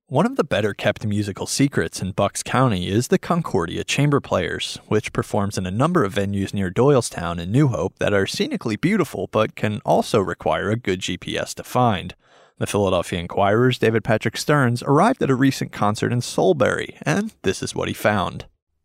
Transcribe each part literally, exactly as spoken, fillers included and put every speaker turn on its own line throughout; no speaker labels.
One of the better-kept musical secrets in Bucks County is the Concordia Chamber Players, which performs in a number of venues near Doylestown and New Hope that are scenically beautiful but can also require a good G P S to find. The Philadelphia Inquirer's David Patrick Stearns arrived at a recent concert in Soulbury, and this is what he found.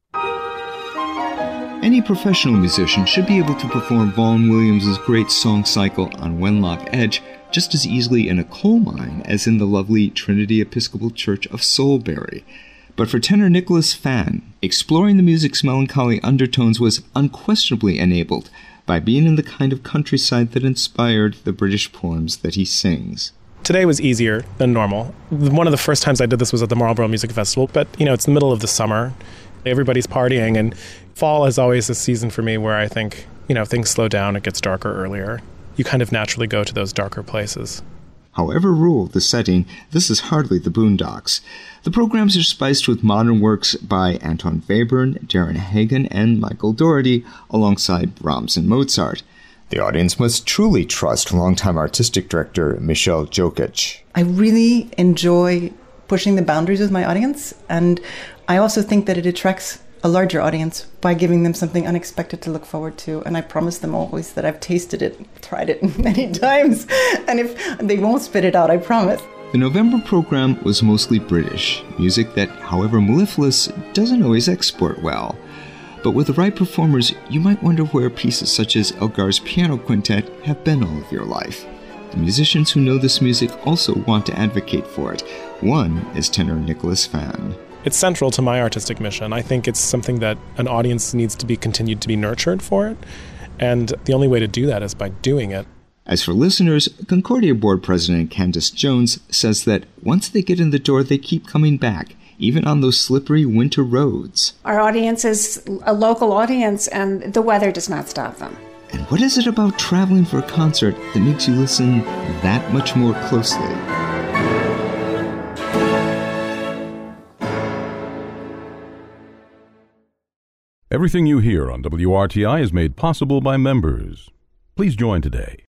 Any professional musician should be able to perform Vaughan Williams' great song cycle on Wenlock Edge just as easily in a coal mine as in the lovely Trinity Episcopal Church of Soulbury. But for tenor Nicholas Fan, exploring the music's melancholy undertones was unquestionably enabled by being in the kind of countryside that inspired the British poems that he sings.
Today was easier than normal. One of the first times I did this was at the Marlborough Music Festival, but, you know, it's the middle of the summer. Everybody's partying, and fall is always a season for me where I think, you know, things slow down, it gets darker earlier. You kind of naturally go to those darker places.
However rural the setting, this is hardly the Boondocks. The programs are spiced with modern works by Anton Webern, Darren Hagen, and Michael Dougherty, alongside Brahms and Mozart.
The audience must truly trust longtime artistic director Michelle Jokic.
I really enjoy pushing the boundaries with my audience, and I also think that it attracts a larger audience by giving them something unexpected to look forward to. And I promise them always that I've tasted it, tried it many times, and if they won't spit it out, I promise.
The November program was mostly British, music that, however mellifluous, doesn't always export well. But with the right performers, you might wonder where pieces such as Elgar's Piano Quintet have been all of your life. The musicians who know this music also want to advocate for it. One is tenor Nicholas Fan.
It's central to my artistic mission. I think it's something that an audience needs to be continued to be nurtured for it. And the only way to do that is by doing it.
As for listeners, Concordia Board President Candace Jones says that once they get in the door, they keep coming back, even on those slippery winter roads.
Our audience is a local audience, and the weather does not stop them.
And what is it about traveling for a concert that makes you listen that much more closely?
Everything you hear on W R T I is made possible by members. Please join today